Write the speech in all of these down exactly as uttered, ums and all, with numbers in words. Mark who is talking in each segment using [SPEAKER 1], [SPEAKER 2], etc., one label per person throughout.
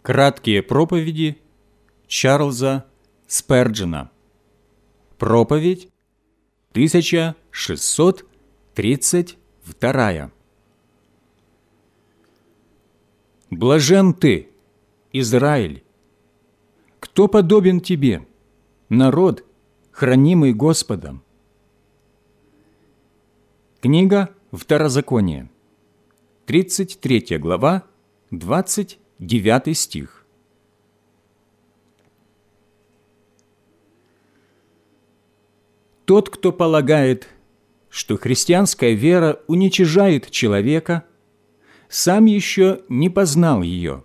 [SPEAKER 1] Краткие проповеди Чарльза Сперджена. Проповедь тысяча шестьсот тридцать вторая. Блажен ты, Израиль! Кто подобен тебе, народ, хранимый Господом? Книга Второзакония, тридцать третья глава, двадцать девятый стих. Тот, кто полагает, что христианская вера уничижает человека, сам еще не познал ее.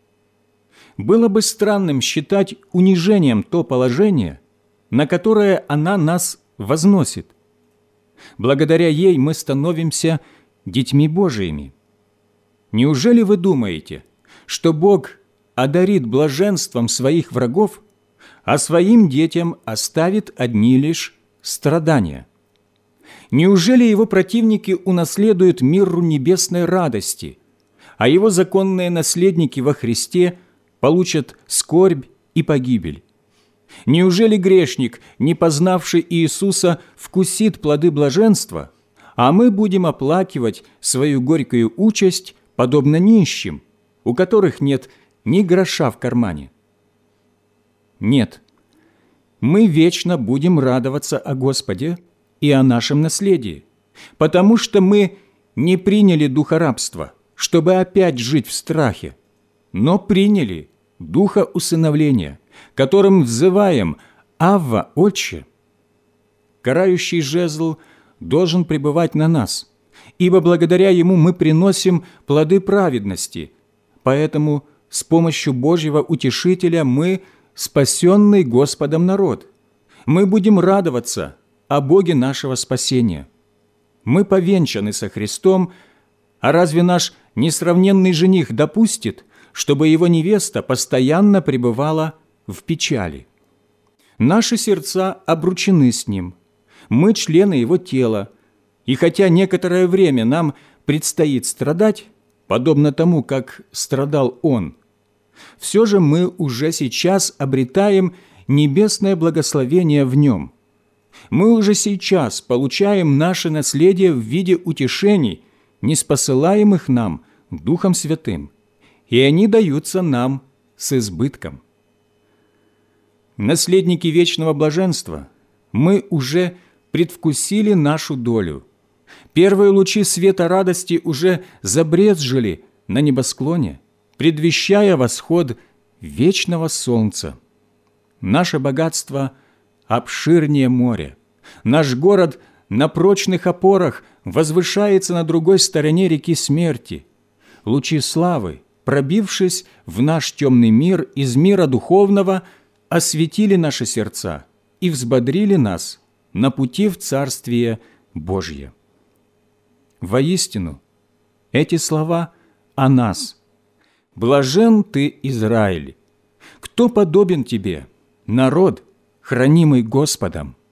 [SPEAKER 1] Было бы странным считать унижением то положение, на которое она нас возносит. Благодаря ей мы становимся детьми Божиими. Неужели вы думаете, что Бог одарит блаженством своих врагов, а своим детям оставит одни лишь страдания? Неужели его противники унаследуют миру небесной радости, а его законные наследники во Христе получат скорбь и погибель? Неужели грешник, не познавший Иисуса, вкусит плоды блаженства, а мы будем оплакивать свою горькую участь, подобно нищим, у которых нет ни гроша в кармане? Нет, мы вечно будем радоваться о Господе и о нашем наследии, потому что мы не приняли духа рабства, чтобы опять жить в страхе, но приняли духа усыновления, которым взываем «Авва, Отче». Карающий жезл должен пребывать на нас, ибо благодаря ему мы приносим плоды праведности, поэтому с помощью Божьего Утешителя мы спасенный Господом народ. Мы будем радоваться о Боге нашего спасения. Мы повенчаны со Христом, а разве наш несравненный жених допустит, чтобы его невеста постоянно пребывала в печали? Наши сердца обручены с Ним, мы члены Его тела, и хотя некоторое время нам предстоит страдать, подобно тому, как страдал Он, все же мы уже сейчас обретаем небесное благословение в Нем. Мы уже сейчас получаем наше наследие в виде утешений, ниспосылаемых нам Духом Святым, и они даются нам с избытком. Наследники вечного блаженства, мы уже предвкусили нашу долю. Первые лучи света радости уже забрезжили на небосклоне, предвещая восход вечного солнца. Наше богатство обширнее моря. Наш город на прочных опорах возвышается на другой стороне реки смерти. Лучи славы, пробившись в наш темный мир из мира духовного, осветили наши сердца и взбодрили нас на пути в Царствие Божье. Воистину, эти слова о нас. «Блажен ты, Израиль! Кто подобен тебе, народ, хранимый Господом?»